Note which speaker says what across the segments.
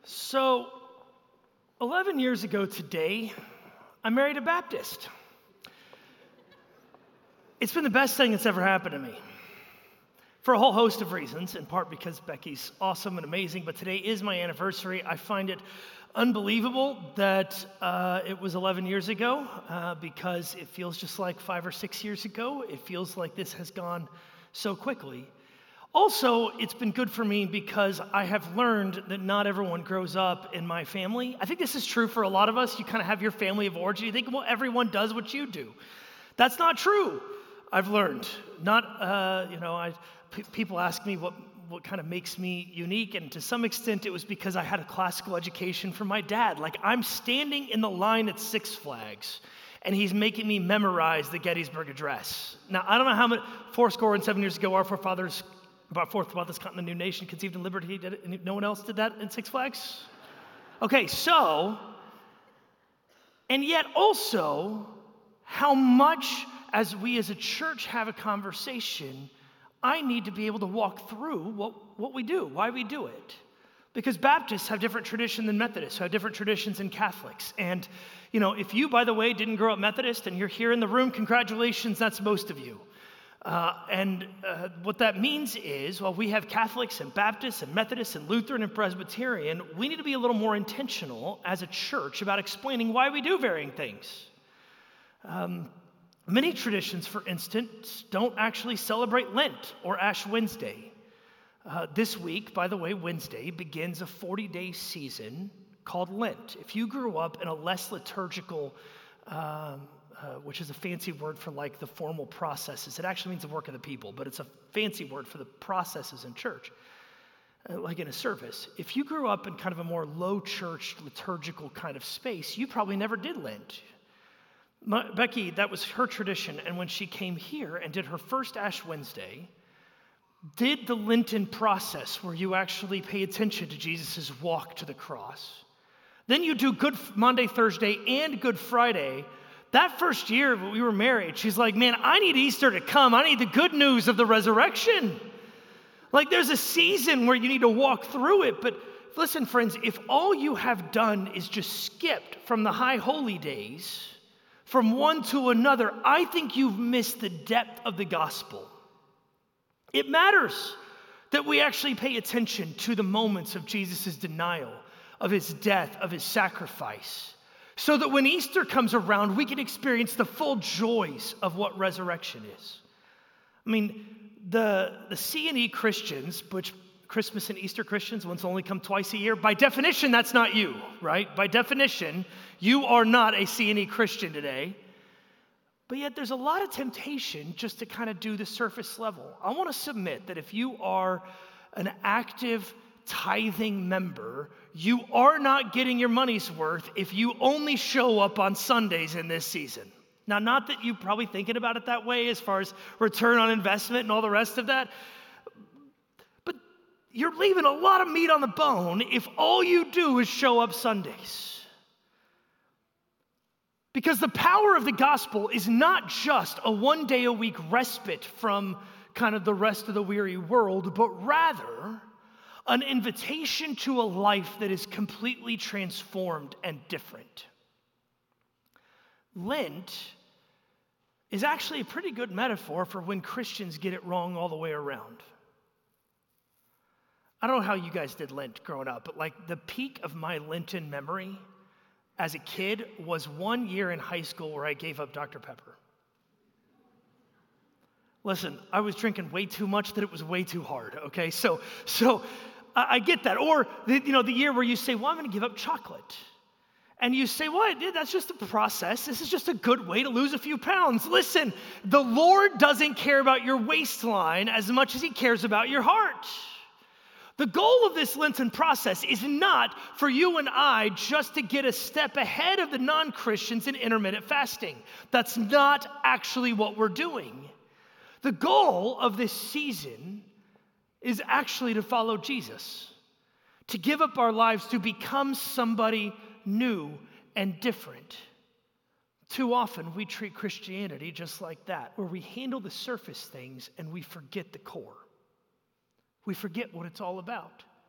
Speaker 1: So, 11 years ago today, I married a Baptist. It's been the best thing that's ever happened to me for a whole host of reasons, in part because Becky's awesome and amazing, but today is my anniversary. I find it unbelievable that it was 11 years ago because it feels just like 5 or 6 years ago. It feels like this has gone so quickly. Also, it's been good for me because I have learned that not everyone grows up in my family. I think this is true for a lot of us. You kind of have your family of origin. You think, well, everyone does what you do. That's not true. I've learned. People ask me what kind of makes me unique, and to some extent it was because I had a classical education from my dad. Like, I'm standing in the line at Six Flags, and he's making me memorize the Gettysburg Address. Now, I don't know how many, 7 years ago, our forefathers brought forth about this continent, a new nation, conceived in liberty. Did it, and no one else did that in Six Flags? Okay, so, and yet also, how much as we as a church have a conversation, I need to be able to walk through what we do, why we do it. Because Baptists have different tradition than Methodists, who have different traditions than Catholics. And, if you, by the way, didn't grow up Methodist and you're here in the room, congratulations, that's most of you. What that means is, while we have Catholics and Baptists and Methodists and Lutheran and Presbyterian, we need to be a little more intentional as a church about explaining why we do varying things. Many traditions, for instance, don't actually celebrate Lent or Ash Wednesday. This week, by the way, Wednesday, begins a 40-day season called Lent. If you grew up in a less liturgical which is a fancy word for like the formal processes. It actually means the work of the people, but it's a fancy word for the processes in church, like in a service. If you grew up in kind of a more low church liturgical kind of space, you probably never did Lent. Becky, that was her tradition, and when she came here and did her first Ash Wednesday, did the Lenten process where you actually pay attention to Jesus' walk to the cross. Then you do Good Monday, Thursday, and Good Friday. That first year we were married, she's like, man, I need Easter to come. I need the good news of the resurrection. Like, there's a season where you need to walk through it. But listen, friends, if all you have done is just skipped from the high holy days, from one to another, I think you've missed the depth of the gospel. It matters that we actually pay attention to the moments of Jesus' denial, of his death, of his sacrifice, so that when Easter comes around, we can experience the full joys of what resurrection is. I mean, the C&E Christians, which Christmas and Easter Christians, ones only come twice a year, by definition, that's not you, right? By definition, you are not a C&E Christian today. But yet there's a lot of temptation just to kind of do the surface level. I want to submit that if you are an active tithing member, you are not getting your money's worth if you only show up on Sundays in this season. Now, not that you're probably thinking about it that way as far as return on investment and all the rest of that, but you're leaving a lot of meat on the bone if all you do is show up Sundays. Because the power of the gospel is not just a one-day-a-week respite from kind of the rest of the weary world, but rather an invitation to a life that is completely transformed and different. Lent is actually a pretty good metaphor for when Christians get it wrong all the way around. I don't know how you guys did Lent growing up, but like the peak of my Lenten memory as a kid was 1 year in high school where I gave up Dr. Pepper. Listen, I was drinking way too much that it was way too hard, okay? So I get that. Or, the year where you say, well, I'm going to give up chocolate. And you say, well, that's just a process. This is just a good way to lose a few pounds. Listen, the Lord doesn't care about your waistline as much as he cares about your heart. The goal of this Lenten process is not for you and I just to get a step ahead of the non-Christians in intermittent fasting. That's not actually what we're doing. The goal of this season is actually to follow Jesus, to give up our lives, to become somebody new and different. Too often we treat Christianity just like that, where we handle the surface things and we forget the core. We forget what it's all about.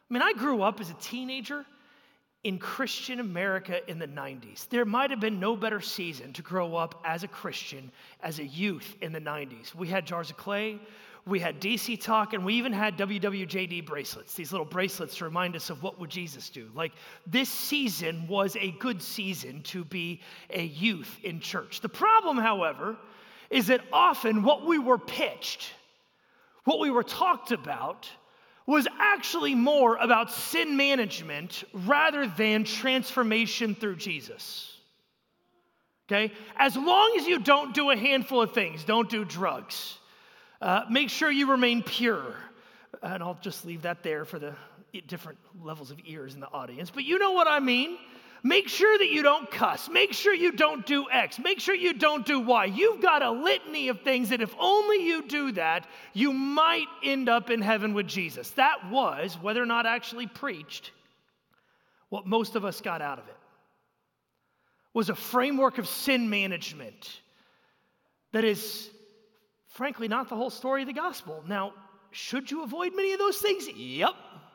Speaker 1: I mean, I grew up as a teenager in Christian America in the 90s. There might have been no better season to grow up as a Christian, as a youth in the 90s. We had Jars of Clay, we had DC Talk, and we even had WWJD bracelets, these little bracelets to remind us of what would Jesus do. Like, this season was a good season to be a youth in church. The problem, however, is that often what we were pitched, what we were talked about, was actually more about sin management rather than transformation through Jesus. Okay? As long as you don't do a handful of things, don't do drugs, make sure you remain pure. And I'll just leave that there for the different levels of ears in the audience. But you know what I mean. Make sure that you don't cuss. Make sure you don't do X. Make sure you don't do Y. You've got a litany of things that if only you do that, you might end up in heaven with Jesus. That was, whether or not actually preached, what most of us got out of it. Was a framework of sin management that is, frankly, not the whole story of the gospel. Now, should you avoid many of those things? Yep.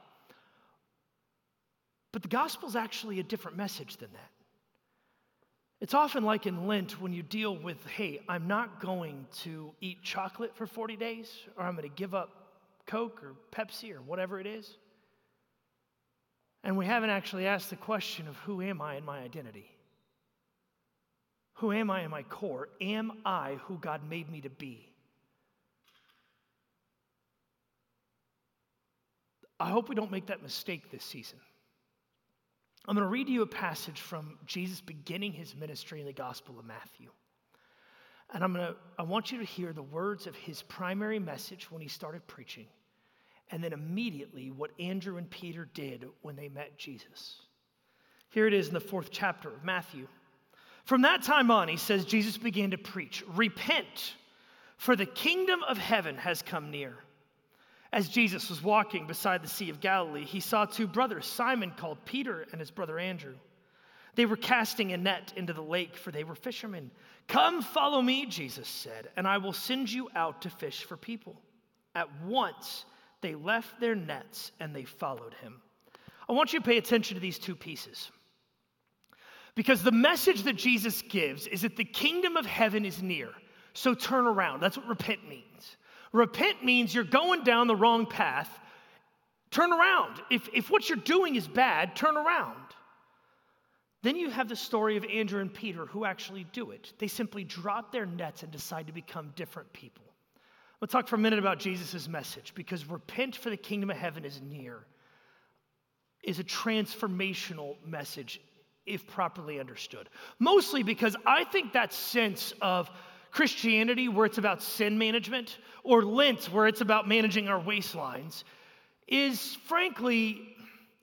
Speaker 1: But the gospel is actually a different message than that. It's often like in Lent when you deal with, hey, I'm not going to eat chocolate for 40 days, or I'm going to give up Coke or Pepsi or whatever it is. And we haven't actually asked the question of who am I in my identity? Who am I in my core? Am I who God made me to be? I hope we don't make that mistake this season. I'm going to read you a passage from Jesus beginning his ministry in the Gospel of Matthew. And I want you to hear the words of his primary message when he started preaching, and then immediately what Andrew and Peter did when they met Jesus. Here it is in the 4th chapter of Matthew. From that time on, he says, Jesus began to preach, "Repent, for the kingdom of heaven has come near." As Jesus was walking beside the Sea of Galilee, he saw two brothers, Simon called Peter and his brother Andrew. They were casting a net into the lake, for they were fishermen. "Come, follow me," Jesus said, "and I will send you out to fish for people." At once, they left their nets and they followed him. I want you to pay attention to these two pieces. Because the message that Jesus gives is that the kingdom of heaven is near. So turn around. That's what repent means. Repent means you're going down the wrong path. Turn around. If what you're doing is bad, turn around. Then you have the story of Andrew and Peter who actually do it. They simply drop their nets and decide to become different people. Let's talk for a minute about Jesus' message, because repent for the kingdom of heaven is near is a transformational message if properly understood. Mostly because I think that sense of Christianity, where it's about sin management, or Lent, where it's about managing our waistlines, is frankly,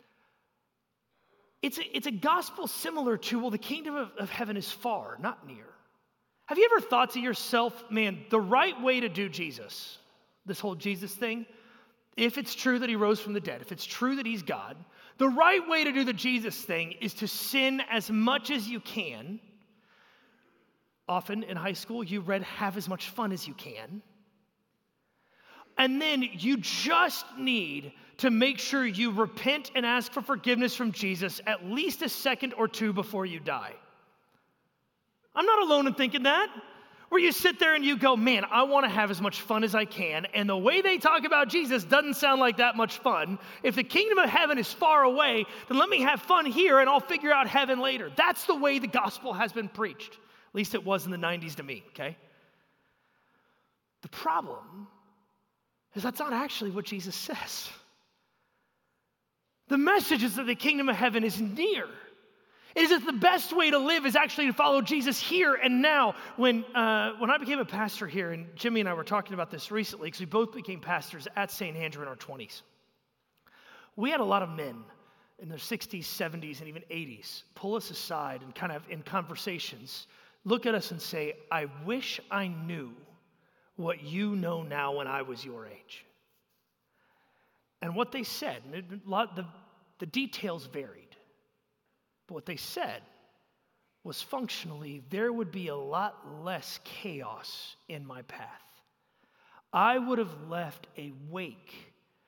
Speaker 1: it's a gospel similar to, well, the kingdom of heaven is far, not near. Have you ever thought to yourself, man, the right way to do Jesus, this whole Jesus thing, if it's true that he rose from the dead, if it's true that he's God, the right way to do the Jesus thing is to sin as much as you can. Often in high school, you read "have as much fun as you can." And then you just need to make sure you repent and ask for forgiveness from Jesus at least a second or two before you die. I'm not alone in thinking that. Where you sit there and you go, man, I want to have as much fun as I can. And the way they talk about Jesus doesn't sound like that much fun. If the kingdom of heaven is far away, then let me have fun here and I'll figure out heaven later. That's the way the gospel has been preached. At least it was in the 90s to me, okay? The problem is that's not actually what Jesus says. The message is that the kingdom of heaven is near. It is that the best way to live is actually to follow Jesus here and now. When I became a pastor here, and Jimmy and I were talking about this recently, because we both became pastors at St. Andrew in our 20s. We had a lot of men in their 60s, 70s, and even 80s pull us aside and kind of in conversations look at us and say, "I wish I knew what you know now when I was your age." And what they said, and the details varied, but what they said was functionally, there would be a lot less chaos in my path. I would have left a wake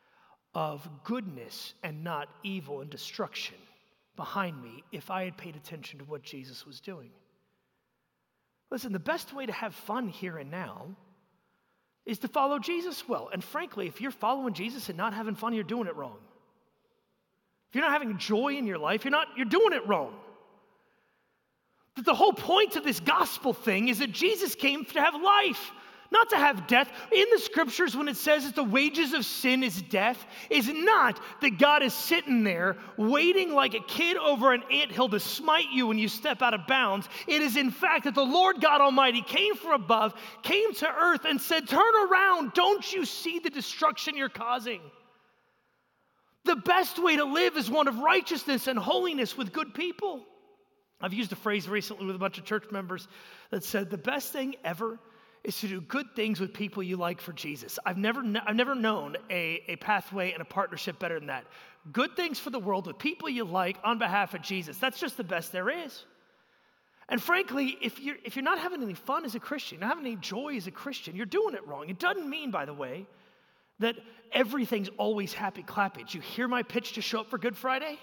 Speaker 1: of goodness and not evil and destruction behind me if I had paid attention to what Jesus was doing. Listen, the best way to have fun here and now is to follow Jesus well. And frankly, if you're following Jesus and not having fun, you're doing it wrong. If you're not having joy in your life, you're doing it wrong. That the whole point of this gospel thing is that Jesus came to have life, not to have death. In the scriptures, when it says that the wages of sin is death, is not that God is sitting there waiting like a kid over an anthill to smite you when you step out of bounds. It is in fact that the Lord God Almighty came from above, came to earth and said, turn around, don't you see the destruction you're causing? The best way to live is one of righteousness and holiness with good people. I've used a phrase recently with a bunch of church members that said the best thing ever is to do good things with people you like for Jesus. I've never known a pathway and a partnership better than that. Good things for the world with people you like on behalf of Jesus. That's just the best there is. And frankly, if you're not having any fun as a Christian, not having any joy as a Christian, you're doing it wrong. It doesn't mean, by the way, that everything's always happy clappy. Did you hear my pitch to show up for Good Friday?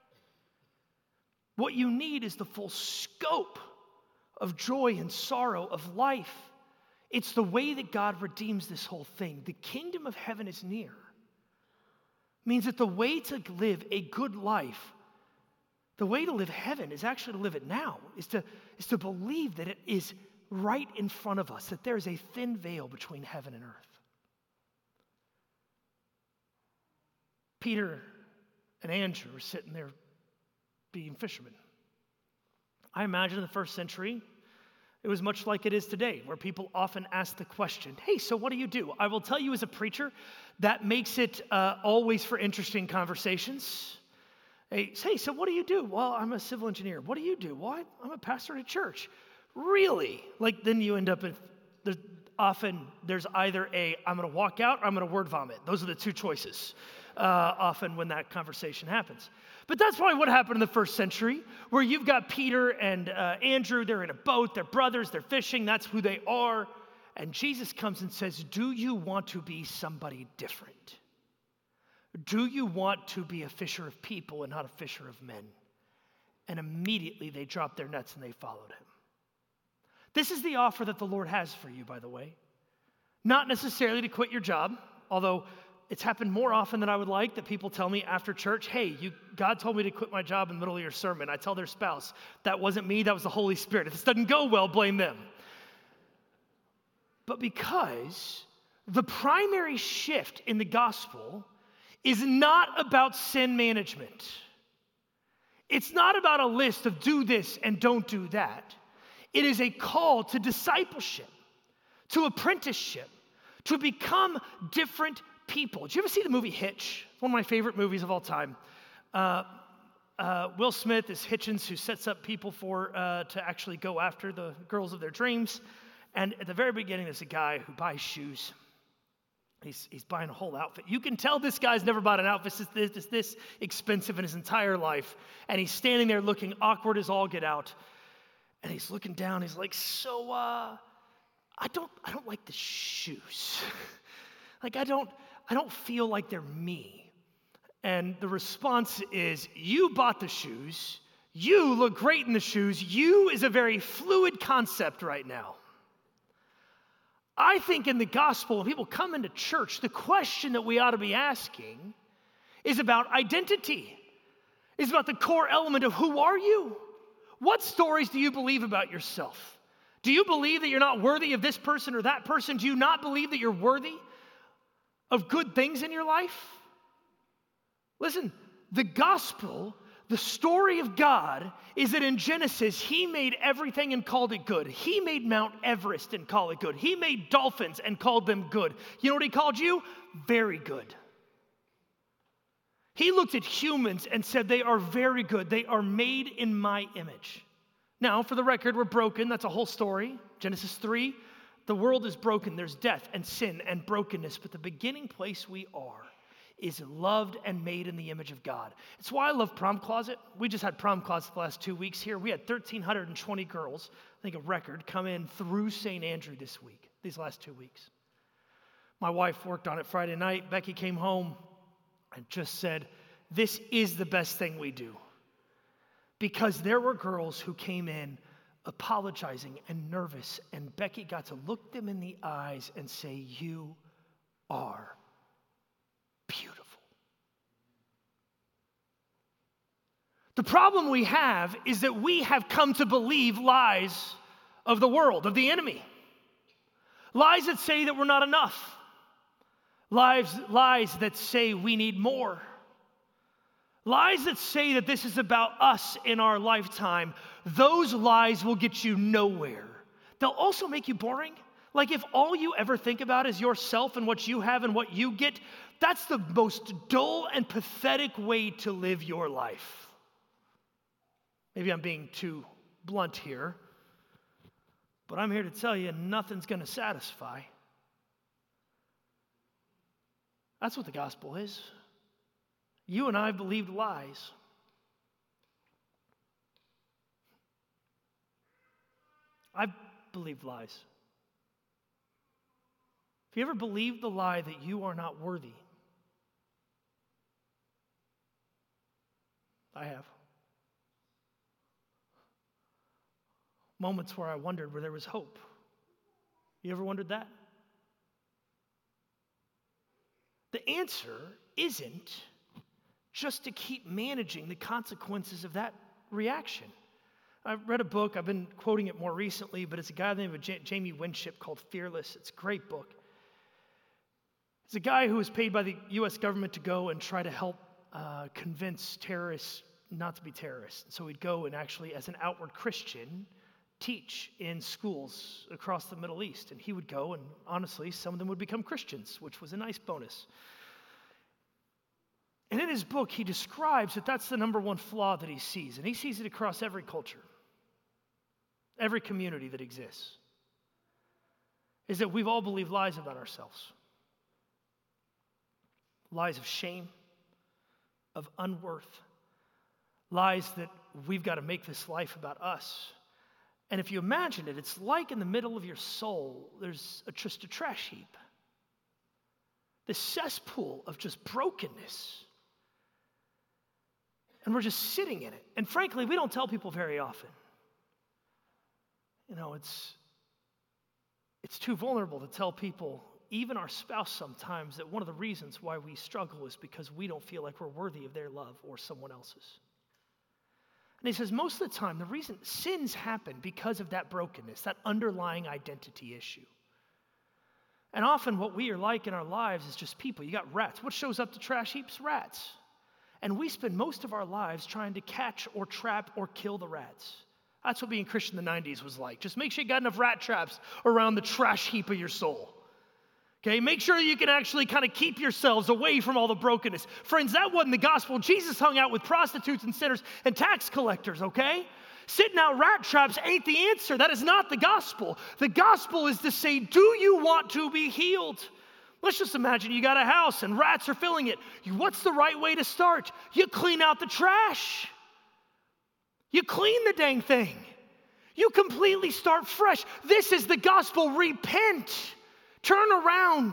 Speaker 1: What you need is the full scope of joy and sorrow of life. It's the way that God redeems this whole thing. The kingdom of heaven is near. Means that the way to live a good life, the way to live heaven is actually to live it now, is to believe that it is right in front of us, that there is a thin veil between heaven and earth. Peter and Andrew are sitting there being fishermen. I imagine in the first century, it was much like it is today, where people often ask the question, hey, so what do you do? I will tell you as a preacher, that makes it always for interesting conversations. Hey, so what do you do? Well, I'm a civil engineer. What do you do? Well, I'm a pastor at a church. Really? Like, then you end up in, there's either I'm going to walk out or I'm going to word vomit. Those are the two choices often when that conversation happens. But that's probably what happened in the first century, where you've got Peter and Andrew, they're in a boat, they're brothers, they're fishing, that's who they are. And Jesus comes and says, do you want to be somebody different? Do you want to be a fisher of people and not a fisher of men? And immediately they dropped their nets and they followed him. This is the offer that the Lord has for you, by the way. Not necessarily to quit your job, although it's happened more often than I would like that people tell me after church, hey, God told me to quit my job in the middle of your sermon. I tell their spouse, that wasn't me, that was the Holy Spirit. If this doesn't go well, blame them. But because the primary shift in the gospel is not about sin management. It's not about a list of do this and don't do that. It is a call to discipleship, to apprenticeship, to become different people. Did you ever see the movie Hitch? One of my favorite movies of all time. Will Smith is Hitchens, who sets up people to actually go after the girls of their dreams. And at the very beginning, there's a guy who buys shoes. He's buying a whole outfit. You can tell this guy's never bought an outfit this expensive in his entire life. And he's standing there looking awkward as all get out. And he's looking down. He's like, so I don't like the shoes. Like I don't feel like they're me. And the response is, you bought the shoes. You look great in the shoes. You is a very fluid concept right now. I think in the gospel, when people come into church, the question that we ought to be asking is about identity. It's about the core element of who are you? What stories do you believe about yourself? Do you believe that you're not worthy of this person or that person? Do you not believe that you're worthy of good things in your life? Listen, the gospel, the story of God, is that in Genesis, he made everything and called it good. He made Mount Everest and called it good. He made dolphins and called them good. You know what he called you? Very good. He looked at humans and said, they are very good. They are made in my image. Now, for the record, we're broken. That's a whole story. Genesis 3, the world is broken. There's death and sin and brokenness. But the beginning place we are is loved and made in the image of God. It's why I love Prom Closet. We just had Prom Closet the last 2 weeks here. We had 1,320 girls, I think a record, come in through St. Andrew this week, these last 2 weeks. My wife worked on it Friday night. Becky came home and just said, this is the best thing we do. Because there were girls who came in apologizing and nervous, and Becky got to look them in the eyes and say, you are beautiful. The problem we have is that we have come to believe lies of the world, of the enemy. Lies that say that we're not enough. Lies that say we need more. Lies that say that this is about us in our lifetime. Those lies will get you nowhere. They'll also make you boring. Like if all you ever think about is yourself and what you have and what you get, that's the most dull and pathetic way to live your life. Maybe I'm being too blunt here, but I'm here to tell you nothing's going to satisfy. That's what the gospel is. You and I believed lies. I've believed lies. Have you ever believed the lie that you are not worthy? I have. Moments where I wondered where there was hope. You ever wondered that? The answer isn't just to keep managing the consequences of that reaction. I read a book, I've been quoting it more recently, but it's a guy named Jamie Winship called Fearless. It's a great book. It's a guy who was paid by the U.S. government to go and try to help convince terrorists not to be terrorists. So he'd go and actually, as an outward Christian, teach in schools across the Middle East. And he would go, and honestly, some of them would become Christians, which was a nice bonus. And in his book, he describes that that's the number one flaw that he sees. And he sees it across every culture, every community that exists, is that we've all believed lies about ourselves. Lies of shame, of unworth, lies that we've got to make this life about us. And if you imagine it, it's like in the middle of your soul, there's just a trash heap. This cesspool of just brokenness. And we're just sitting in it. And frankly, we don't tell people very often. You know, it's too vulnerable to tell people, even our spouse sometimes, that one of the reasons why we struggle is because we don't feel like we're worthy of their love or someone else's. And he says most of the time, the reason sins happen because of that brokenness, that underlying identity issue. And often what we are like in our lives is just people. You got rats. What shows up to trash heaps? Rats. And we spend most of our lives trying to catch or trap or kill the rats. That's what being Christian in the 90s was like. Just make sure you got enough rat traps around the trash heap of your soul. Okay, make sure you can actually kind of keep yourselves away from all the brokenness. Friends, that wasn't the gospel. Jesus hung out with prostitutes and sinners and tax collectors, okay? Sitting out rat traps ain't the answer. That is not the gospel. The gospel is to say, do you want to be healed? Let's just imagine you got a house and rats are filling it. What's the right way to start? You clean out the trash. You clean the dang thing. You completely start fresh. This is the gospel. Repent. Turn around.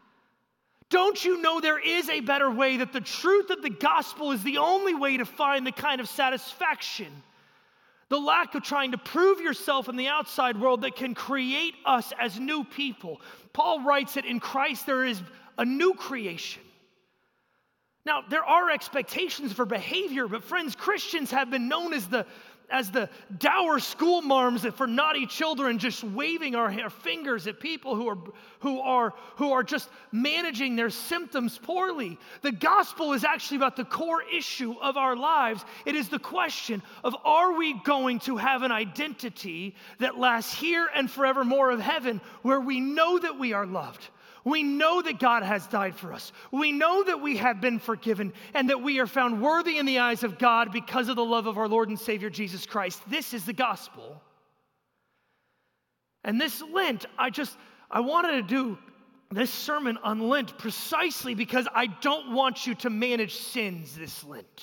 Speaker 1: Don't you know there is a better way, that the truth of the gospel is the only way to find the kind of satisfaction, the lack of trying to prove yourself in the outside world that can create us as new people. Paul writes that in Christ there is a new creation. Now, there are expectations for behavior, but friends, Christians have been known as the dour school marms for naughty children, just waving our fingers at people who are just managing their symptoms poorly. The gospel is actually about the core issue of our lives. It is the question of, are we going to have an identity that lasts here and forevermore of heaven, where we know that we are loved? We know that God has died for us. We know that we have been forgiven and that we are found worthy in the eyes of God because of the love of our Lord and Savior Jesus Christ. This is the gospel. And this Lent, I wanted to do this sermon on Lent precisely because I don't want you to manage sins this Lent.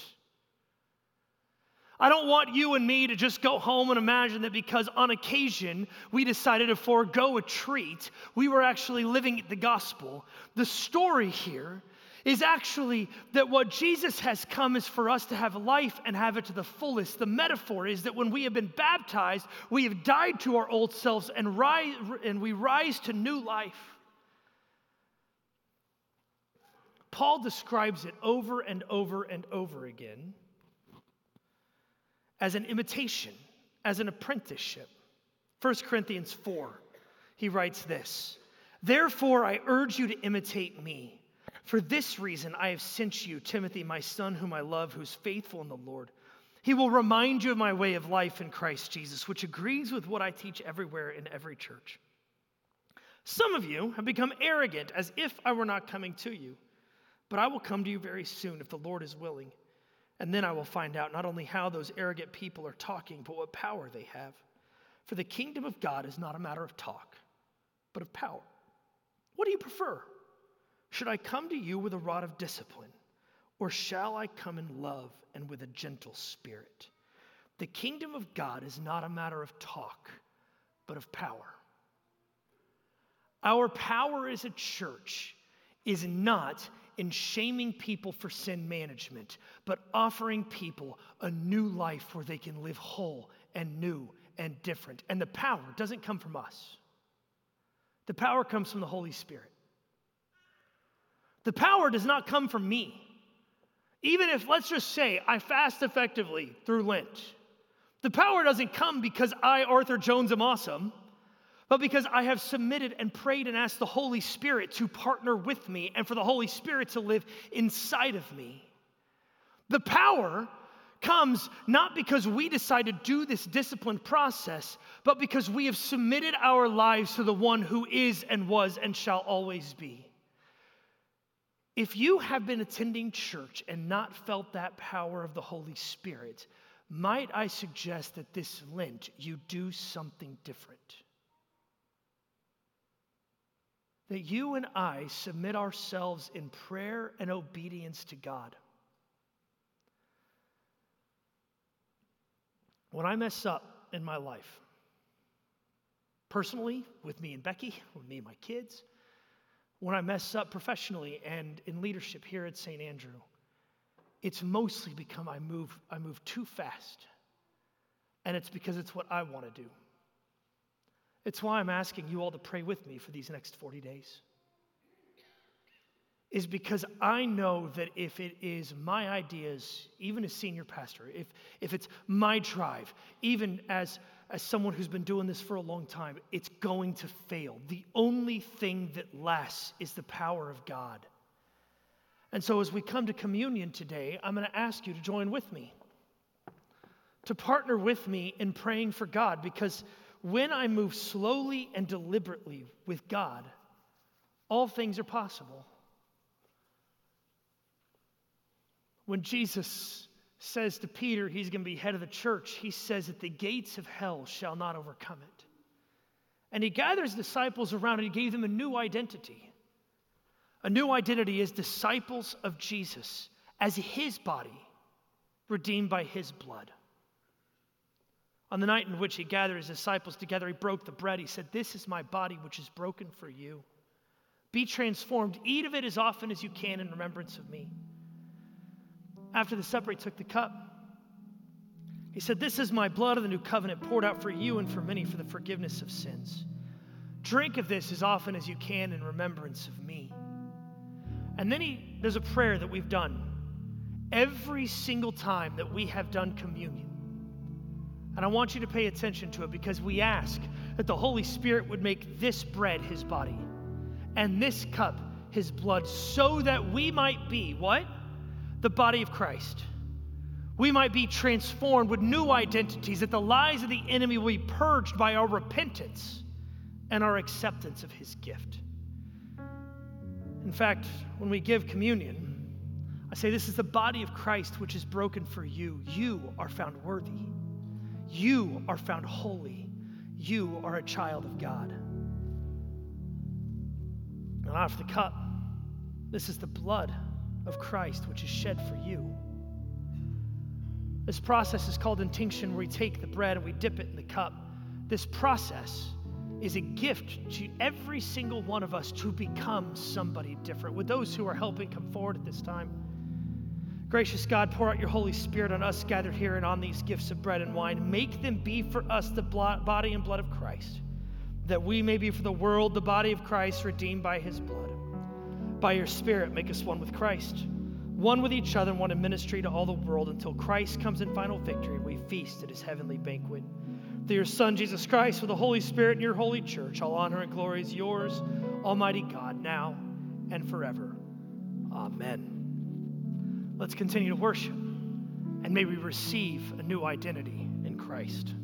Speaker 1: I don't want you and me to just go home and imagine that because on occasion we decided to forego a treat, we were actually living the gospel. The story here is actually that what Jesus has come is for us to have life and have it to the fullest. The metaphor is that when we have been baptized, we have died to our old selves and we rise to new life. Paul describes it over and over and over again as an imitation, as an apprenticeship. 1 Corinthians 4, he writes this, "Therefore I urge you to imitate me. For this reason I have sent you, Timothy, my son, whom I love, who's faithful in the Lord. He will remind you of my way of life in Christ Jesus, which agrees with what I teach everywhere in every church. Some of you have become arrogant, as if I were not coming to you. But I will come to you very soon, if the Lord is willing. And then I will find out not only how those arrogant people are talking, but what power they have. For the kingdom of God is not a matter of talk, but of power. What do you prefer? Should I come to you with a rod of discipline, or shall I come in love and with a gentle spirit? The kingdom of God is not a matter of talk, but of power." Our power as a church is not in shaming people for sin management, but offering people a new life where they can live whole and new and different. And the power doesn't come from us. The power comes from the Holy Spirit. The power does not come from me. Even if, let's just say, I fast effectively through Lent, the power doesn't come because I, Arthur Jones, am awesome, but because I have submitted and prayed and asked the Holy Spirit to partner with me and for the Holy Spirit to live inside of me. The power comes not because we decide to do this disciplined process, but because we have submitted our lives to the one who is and was and shall always be. If you have been attending church and not felt that power of the Holy Spirit, might I suggest that this Lent you do something different? That you and I submit ourselves in prayer and obedience to God. When I mess up in my life, personally, with me and Becky, with me and my kids, when I mess up professionally and in leadership here at St. Andrew, it's mostly because I move too fast. And it's because it's what I want to do. It's why I'm asking you all to pray with me for these next 40 days. Is because I know that if it is my ideas, even as senior pastor, if it's my drive, even as someone who's been doing this for a long time, it's going to fail. The only thing that lasts is the power of God. And so as we come to communion today, I'm going to ask you to join with me, to partner with me in praying for God, because when I move slowly and deliberately with God, all things are possible. When Jesus says to Peter he's going to be head of the church, he says that the gates of hell shall not overcome it. And he gathers disciples around and he gave them a new identity. A new identity as disciples of Jesus, as his body, redeemed by his blood. On the night in which he gathered his disciples together, he broke the bread. He said, "This is my body which is broken for you. Be transformed. Eat of it as often as you can in remembrance of me." After the supper, he took the cup. He said, "This is my blood of the new covenant poured out for you and for many for the forgiveness of sins. Drink of this as often as you can in remembrance of me." And then there's a prayer that we've done every single time that we have done communion. And I want you to pay attention to it because we ask that the Holy Spirit would make this bread his body and this cup his blood so that we might be, what? The body of Christ. We might be transformed with new identities, that the lies of the enemy will be purged by our repentance and our acceptance of his gift. In fact, when we give communion, I say this is the body of Christ which is broken for you. You are found worthy. You are found holy. You are a child of God. And after the cup, this is the blood of Christ which is shed for you. This process is called intinction, where we take the bread and we dip it in the cup. This process is a gift to every single one of us to become somebody different. Would those who are helping come forward at this time? Gracious God, pour out your Holy Spirit on us gathered here and on these gifts of bread and wine. Make them be for us the body and blood of Christ, that we may be for the world the body of Christ, redeemed by his blood. By your Spirit, make us one with Christ, one with each other, and one in ministry to all the world until Christ comes in final victory and we feast at his heavenly banquet. Through your Son, Jesus Christ, with the Holy Spirit and your holy church, all honor and glory is yours, Almighty God, now and forever. Amen. Let's continue to worship, and may we receive a new identity in Christ.